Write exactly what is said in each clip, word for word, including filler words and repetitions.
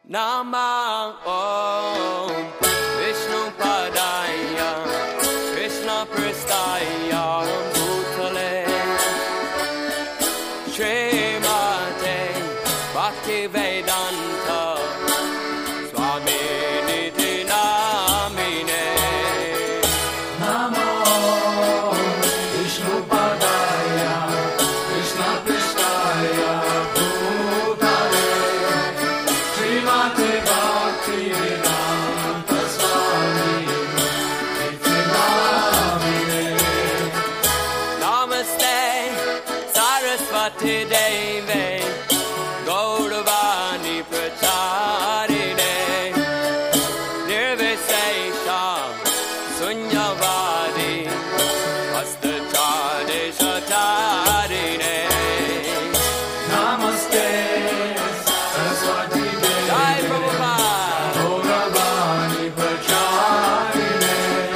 Namah Om Vishnu Padaya Krishna Pristaya Bhutale Srimate Bhakti Vedanta Swami Niti Namine Namo Vishnu Padaya Krishna Pristaya Bhutale Srimate Bhakti Vedanta Swami Niti Namine Namaste Saraswati Devi Gauravani Pracharine Nirvisesha Sunyavadi Vastachade Shatarine Namaste Saraswati Devi Jai Prabhupada Gauravani Pracharine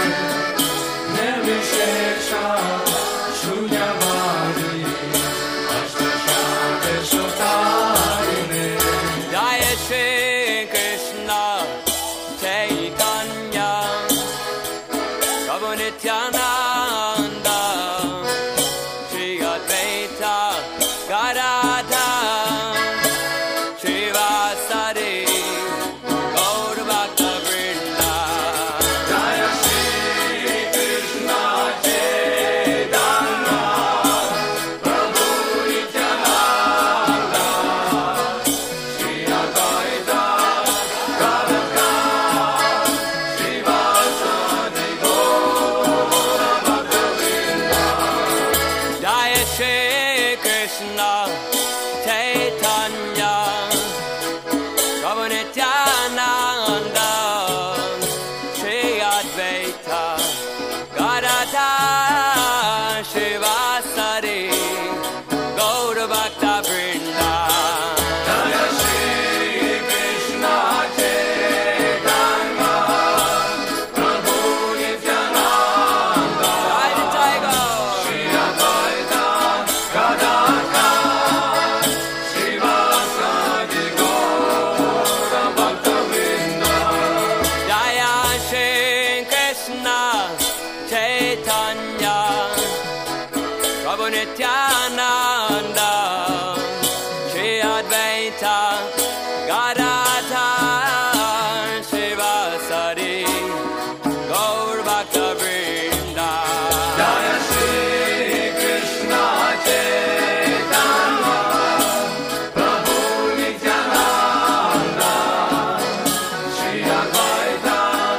Nirvishesha Shunyavadi Ashtashade Shotarine Jaya Shri Krishna Chaitanya Prabhu Nityananda Shri Advaita Gadadhar Srivasadi Gaur Bhakta Vrinda Jaya Shri Krishna Chaitanya Prabhu Nityananda Shri Advaita Gadadhar Srivasadi Gaura Bhakta Vrinda Jaya Shri Krishna Chaitanya Prabhu Nityananda Shri Advaita Gadadhar Srivasadi Gaur Bhakta Vrinda Jaya Shri Krishna Chaitanya Prabhu Nityananda Jai Jai Gaur Shri Advaita Gadadhar Srivasadi Gaura Bhakta Vrinda Jaya Shri Krishna Chaitanya Prabhu Nityananda Shri Advaita Gadadhar Srivasadi Gaur Bhakta Vrinda Jaya Shri Krishna Chaitanya Prabhu Nityananda Shri Advaita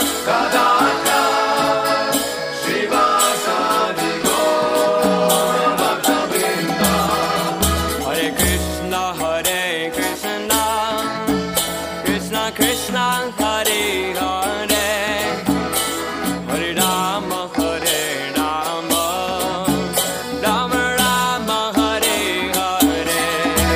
Gadadhar Srivasadi Gaura Bhakta Vrinda Hare Krishna Hare Krishna Krishna Krishna Hare Hare Hare Rama Hare Rama Rama Rama Hare Hare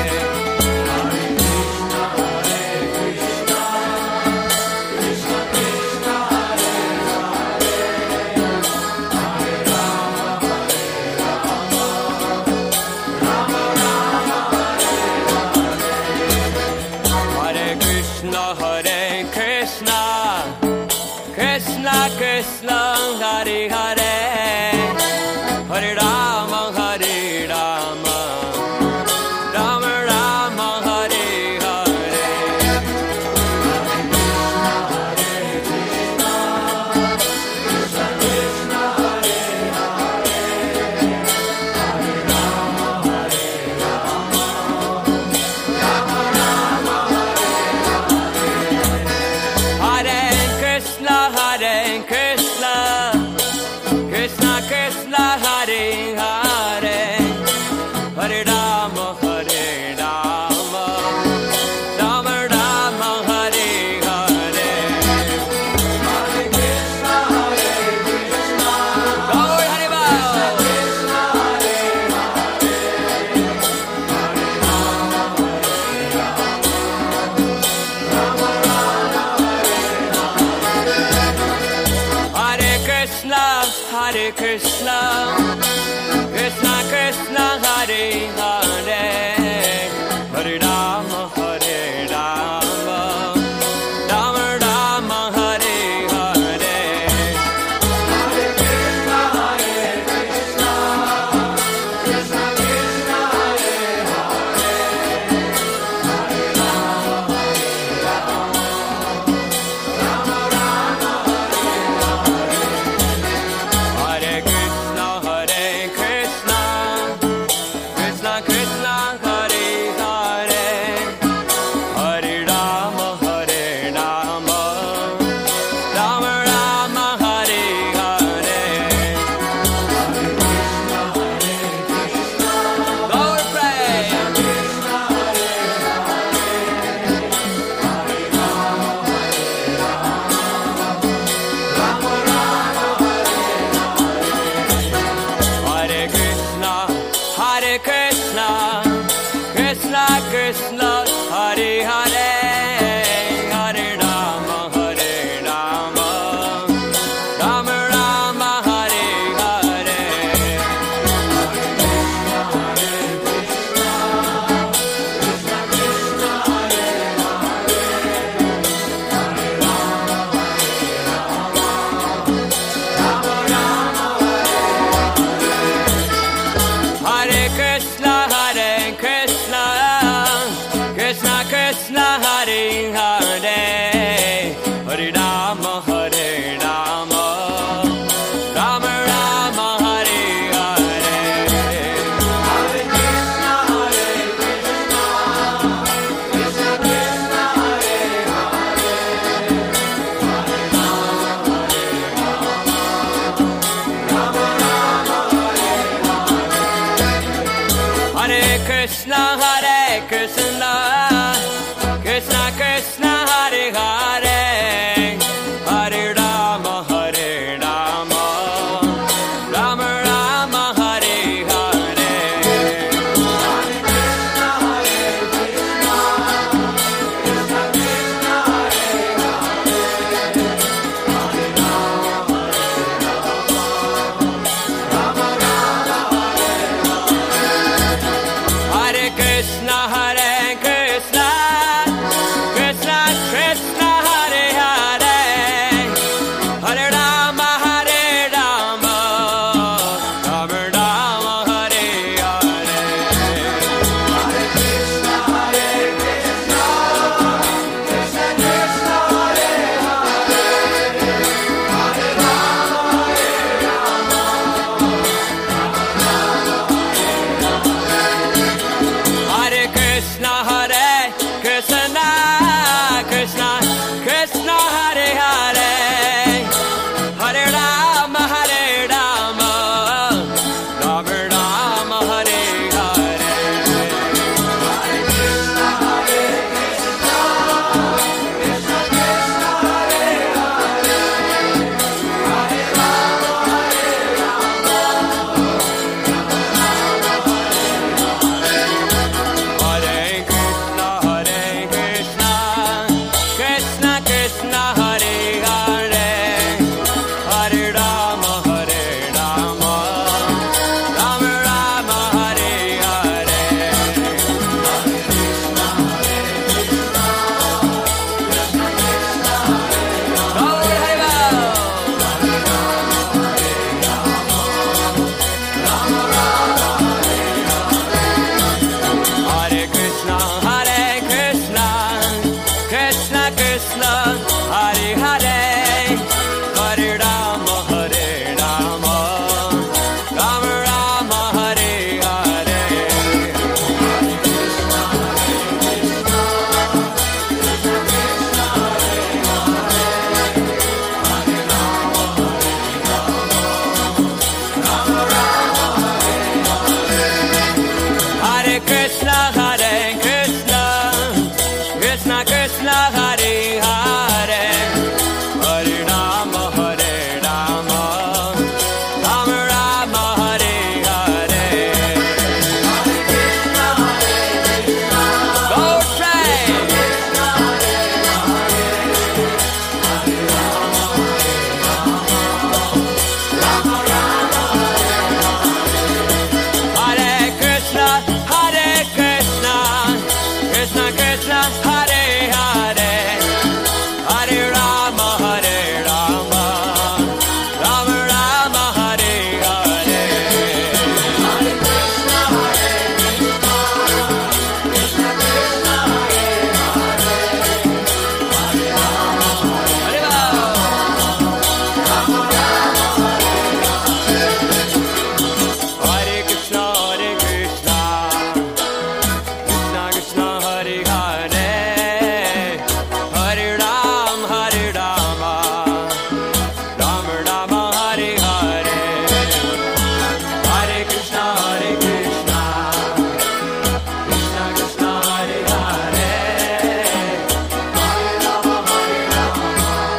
Hare Krishna Hare Krishna Krishna Krishna Hare Hare Hare Rama Hare Rama Rama Rama Hare Hare Hare Krishna Hare Krishna Krishna Krishna Hare Hare Hare Rama Hare Rama Rama Rama Hare Hare Gaur Hari Bol Hare Krishna Hare Krishna Krishna Krishna Hare Hare Hare Rama Hare Rama Krishna, Hare Krishna, Krishna Krishna, Hare Hare, Hare Rama, Hare Rama, Rama Rama, Hare Hare. Hare Krishna, Hare Krishna, Krishna Krishna, Hare Hare, Hare Rama, Hare Rama, Rama Rama, Hare Hare. Hare Krishna, Hare Krishna, Krishna Krishna, Hare Hare, Hare Rama, Hare Rama, Hare Krishna, Hare Krishna, Krishna Krishna, Hare Hare, Hare Rama, Hare Rama, Rama Rama, Hare Hare. Hare Krishna, Hare Krishna, Krishna Krishna, Hare Hare, Hare Rama, Hare Rama, Hare Krishna, Hare Krishna, Krishna Krishna, Hare Hare, Hare Rama, Hare Rama, Rama Rama, Hare Hare. Gaur Haribo. Hare Krishna, Hare Krishna, Krishna Krishna, Hare Hare, Hare Rama, Hare Rama, Rama Rama, Hare Hare. Hare Krishna, Hare Krishna, Krishna Krishna, Hare Hare, Hare Rama, Hare Rama, Rama Rama, Hare Hare. Go train. Hare Krishna, Hare Krishna, Krishna Krishna, Hare Hare, Hare Rama, Hare Rama, Rama Rama, Hare Hare. Hare Krishna, Hare Krishna, Krishna Krishna, Hare Hare, Hare Rama, Hare Rama, Rama Rama, Hare Hare. Hare Krishna, Hare Krishna, Krishna Krishna, Hare Hare, Hare Ram, Hare Rama, Rama Rama, Hare Hare. Hare Krishna, Hare Krishna, Krishna Krishna, Hare Hare, Hare Rama, Hare Rama,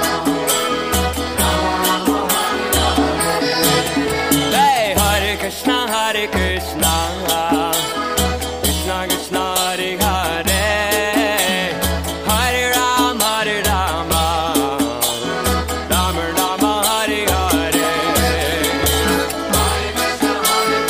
Rama Rama, Hare Hare. Hey, Hare Krishna, Hare Krishna, Krishna Krishna, Hare Hare, Hare Ram, Hare Rama, Rama Rama, Hare Hare. Hare Krishna, Hare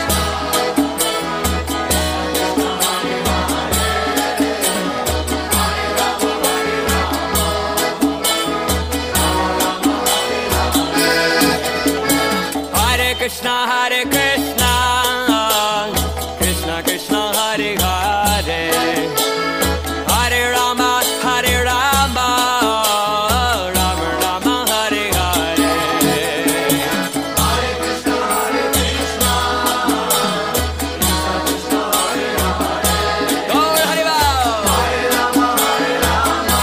Krishna, Hare Krishna, Krishna Krishna, Hare Hare, Hare Rama, Hare Rama, Rama Rama, Hare Hare. Hare Krishna, Hare Krishna, Krishna Krishna, Hare Hare. Gaur Haribo. Hare Rama, Hare Rama,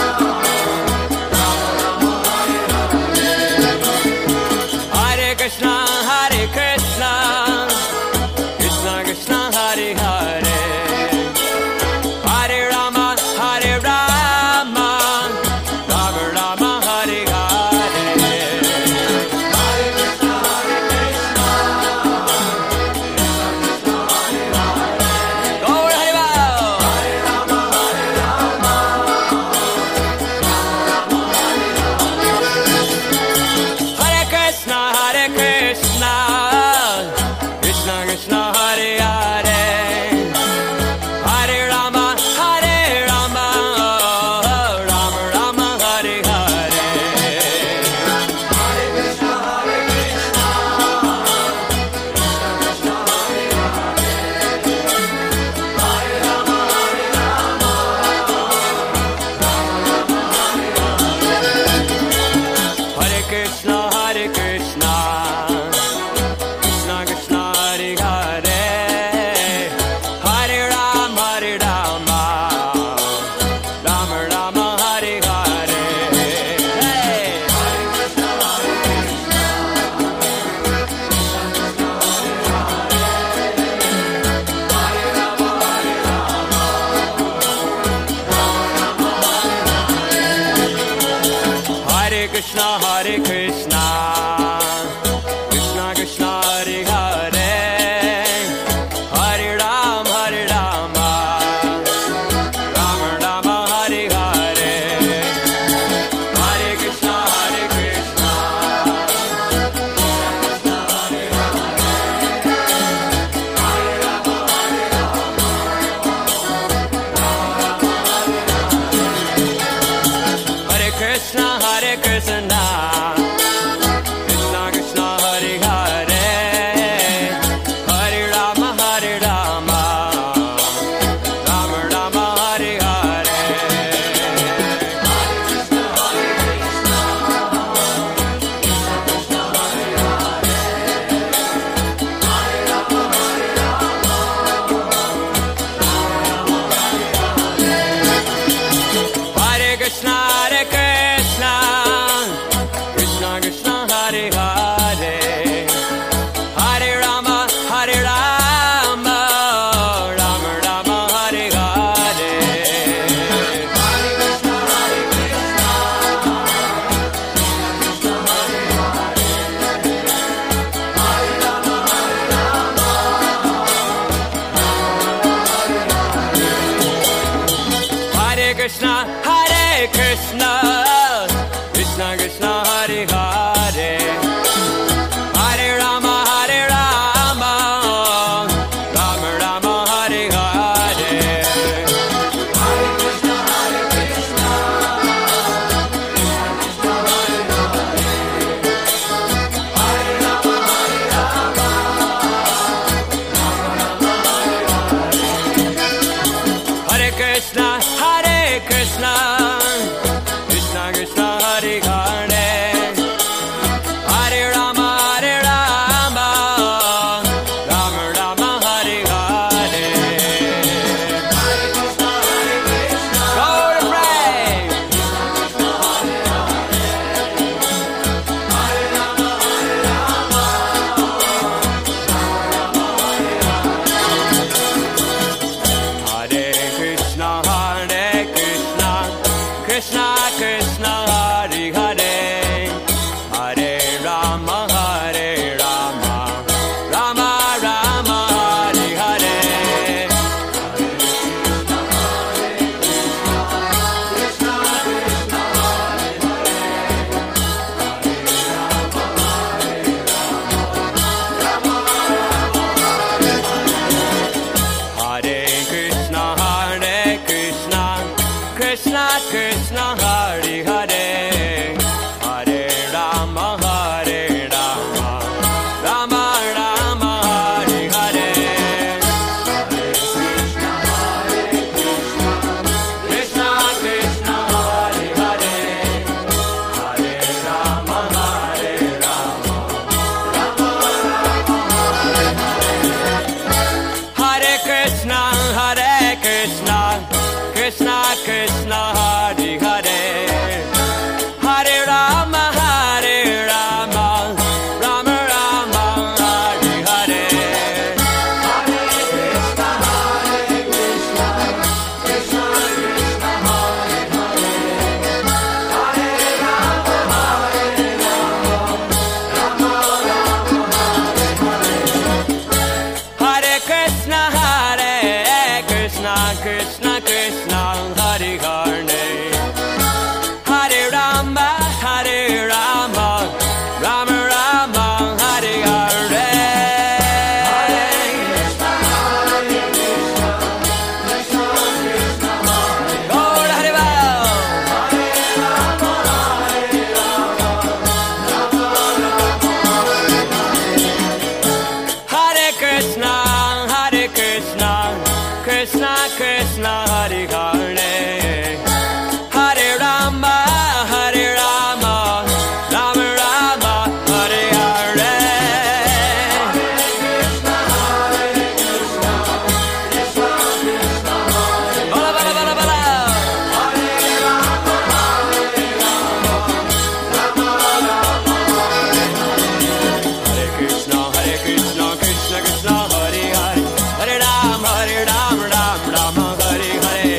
Rama Rama, Hare Hare. Hare Krishna, Hare Krishna, Krishna, Hare Krishna, Krishna Krishna, Hare Hare, Hare Ram, Hare Rama, Rama Rama, Hare Hare, Hare Krishna, Hare Krishna, Krishna Krishna, Hare Krishna, Krishna Krishna, Hare Hare, Hare Rama, Hare Rama, Rama Rama, Hare Hare, Hare Krishna, Hare Krishna, Krishna Krishna, Hare Hare, Hare Rama, Hare Rama, Rama Rama, Hare Hare, Hare Krishna, Hare Krishna, Krishna Krishna, Hare Hare, Hare Rama, Hare Rama, Rama Rama, Hare Hare, Hare Krishna, Hare Krishna, Krishna Krishna, Hare Hare, Hare Rama, Hare Rama, Rama Rama, Hare Hare, Go to pray. Hare Krishna, Hare Krishna, Krishna Krishna, Hare Hare, Hare Rama, Hare Rama, Rama Rama, Hare Hare, Hare Krishna, Hare Krishna, Krishna Krishna, Hare Hare, Hare Rama, Hare Rama, Rama Rama, Hare Hare, Krishna Krishna, Hare Hare, Hare Rama, Hare Rama, Hare Krishna, Hare Krishna, Krishna Krishna, Hare Hare, Hare Rama, Hare Rama, Rama Rama, Hare Hare, Hare Krishna, Hare Krishna, Krishna Krishna, Hare Hare, Hare Rama, Hare Rama, Rama Rama, Hare Hare, Go to Hare Ram. Hare Krishna, Hare Krishna, Krishna Krishna, Hare Hare, Hare Rama, Hare Rama, Rama Rama, Hare Hare, Bala Bala Bala Bala, Hare Krishna, Hare Krishna, Krishna Krishna, Hare Hare, Hare Ram, Hare Ram, Ram Rama, Hare Hare,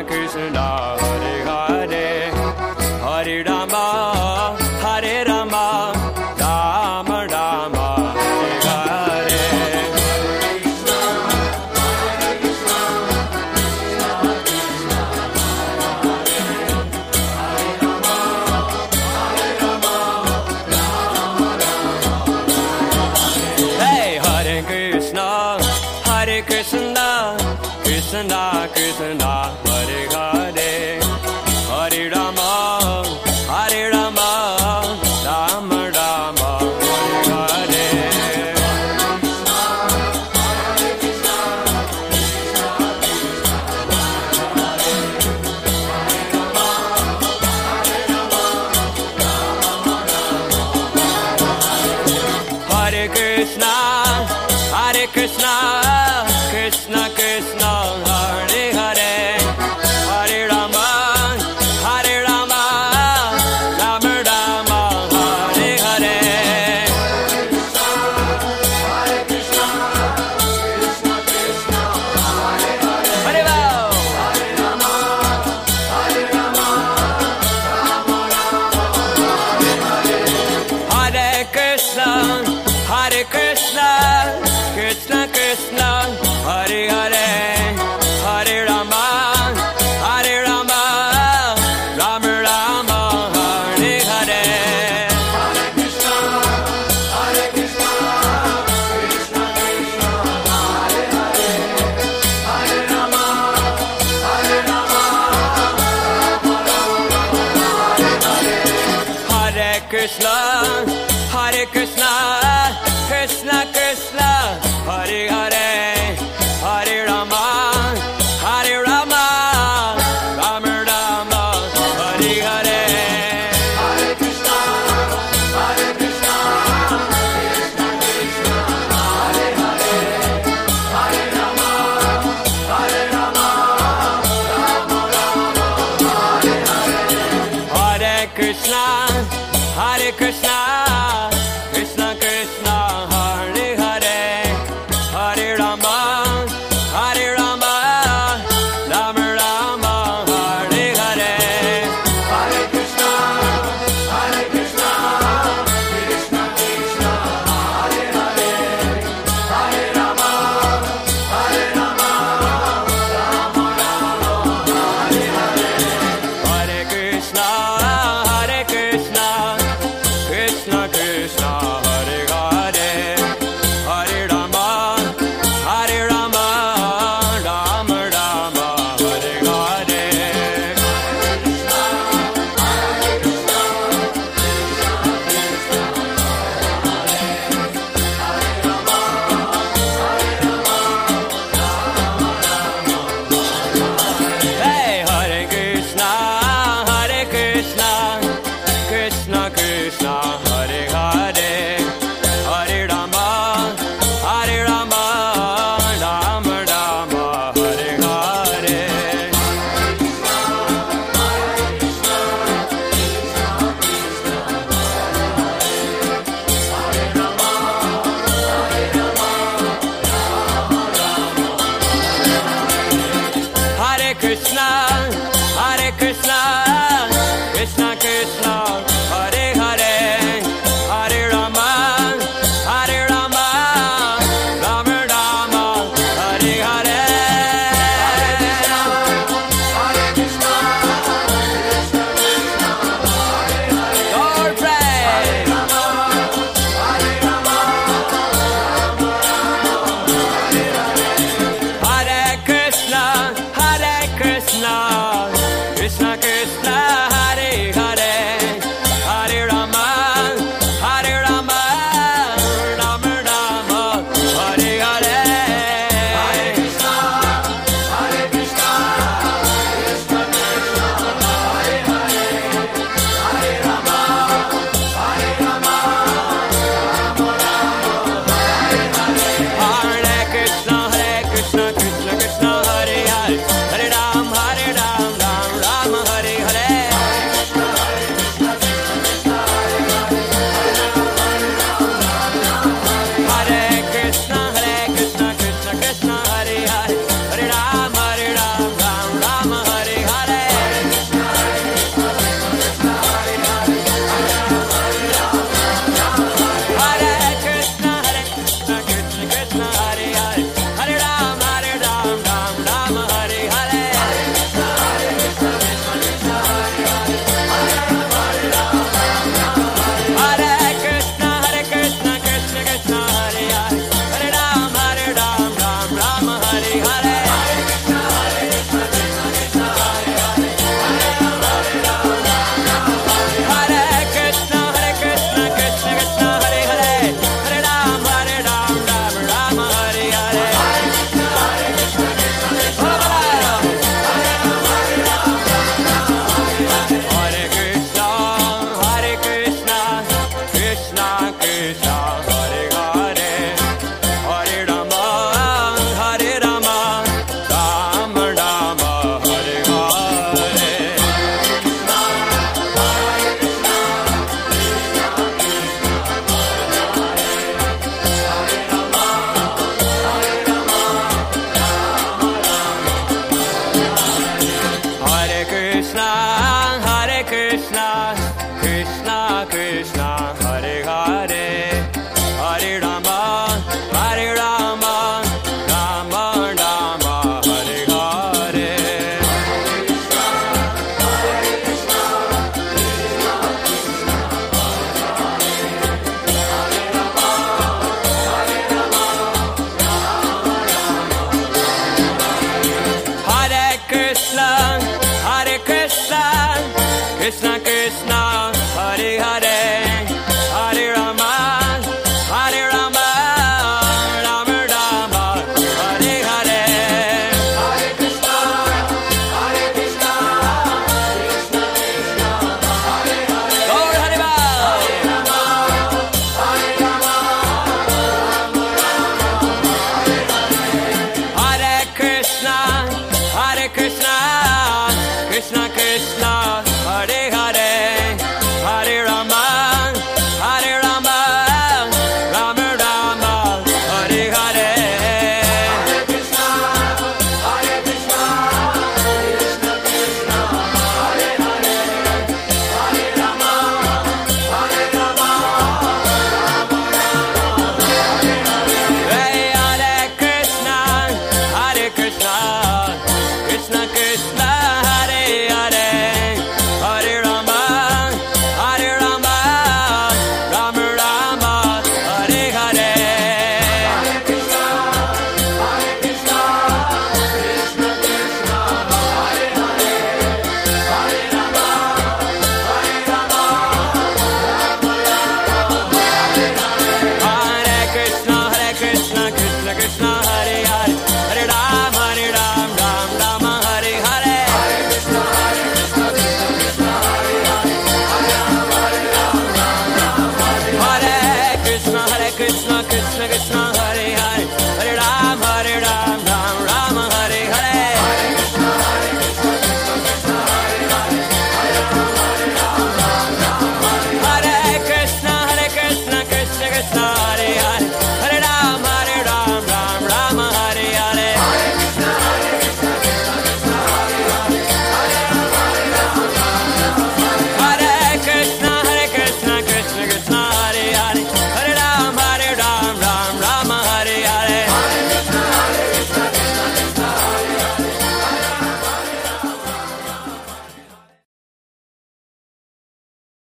Krishna, Hare Hare, Hare Rama, Hare Rama, Rama Rama, Hare Hare. Hey, Hare Krishna, Hare Krishna, Krishna Krishna, Hare Hare, Hare Rama, Hare Rama, Rama Rama, Hare Hare. Hare Krishna, Hare Krishna, Krishna Krishna, Hare Hare, Hare Rama, Hare Rama, Rama Rama, Hare Hare. Hare Ram. Hare Krishna, Hare Krishna, Krishna Krishna, Hare Hare, Hare Rama, Hare Rama, Rama Rama, Hare Hare. Hare Krishna, Hare Krishna, Krishna Krishna, Hare Hare, Hare Rama, Hare Rama, Rama Rama, Hare Hare. Hare Krishna, Hare Krishna, Krishna Krishna, Hare Hare, Hare Rama, Hare Rama, Rama Rama, Hare Hare. Hare Krishna, Hare Krishna, Krishna Krishna, Hare Hare, Hare Rama, Hare Rama, Rama Rama, Hare Hare. Hare Krishna, Hare Krishna, Krishna Krishna